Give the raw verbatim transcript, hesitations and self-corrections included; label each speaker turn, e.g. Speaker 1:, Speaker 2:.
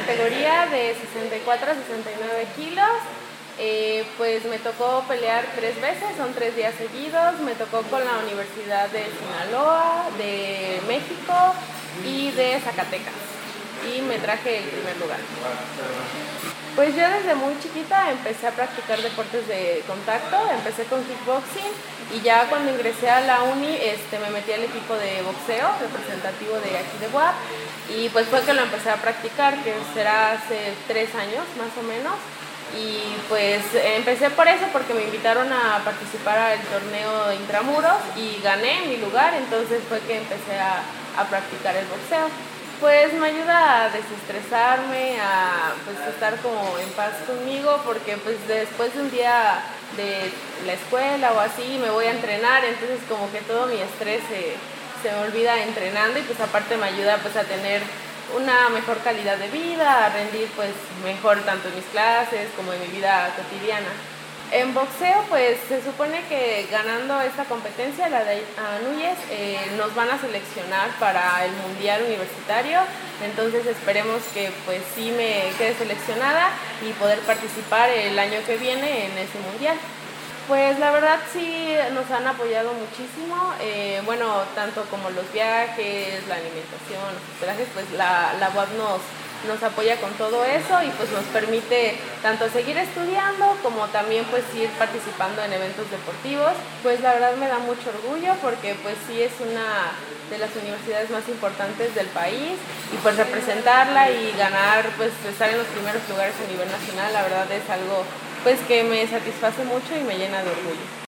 Speaker 1: categoría de sesenta y cuatro a sesenta y nueve kilos. Eh, pues me tocó pelear tres veces, son tres días seguidos. Me tocó con la Universidad de Sinaloa, de México y de Zacatecas. Y me traje el primer lugar. Pues yo desde muy chiquita empecé a practicar deportes de contacto, empecé con kickboxing y ya cuando ingresé a la uni este, me metí al equipo de boxeo representativo de aquí de U A P y pues fue que lo empecé a practicar, que será hace tres años más o menos. Y pues empecé por eso, porque me invitaron a participar al torneo Intramuros y gané mi lugar, entonces fue que empecé a, a practicar el boxeo. Pues me ayuda a desestresarme, a pues estar como en paz conmigo, porque pues después de un día de la escuela o así me voy a entrenar, entonces como que todo mi estrés se, se me olvida entrenando y pues aparte me ayuda pues a tener una mejor calidad de vida, a rendir pues mejor tanto en mis clases como en mi vida cotidiana. En boxeo pues se supone que ganando esta competencia, la de Anuyes, eh, nos van a seleccionar para el mundial universitario, entonces esperemos que pues sí me quede seleccionada y poder participar el año que viene en ese mundial. Pues la verdad sí nos han apoyado muchísimo, eh, bueno, tanto como los viajes, la alimentación, los hospedajes, pues la, la U A P nos, nos apoya con todo eso y pues nos permite tanto seguir estudiando como también pues ir participando en eventos deportivos. Pues la verdad me da mucho orgullo porque pues sí es una de las universidades más importantes del país y pues representarla y ganar, pues estar en los primeros lugares a nivel nacional, la verdad es algo pues que me satisface mucho y me llena de orgullo.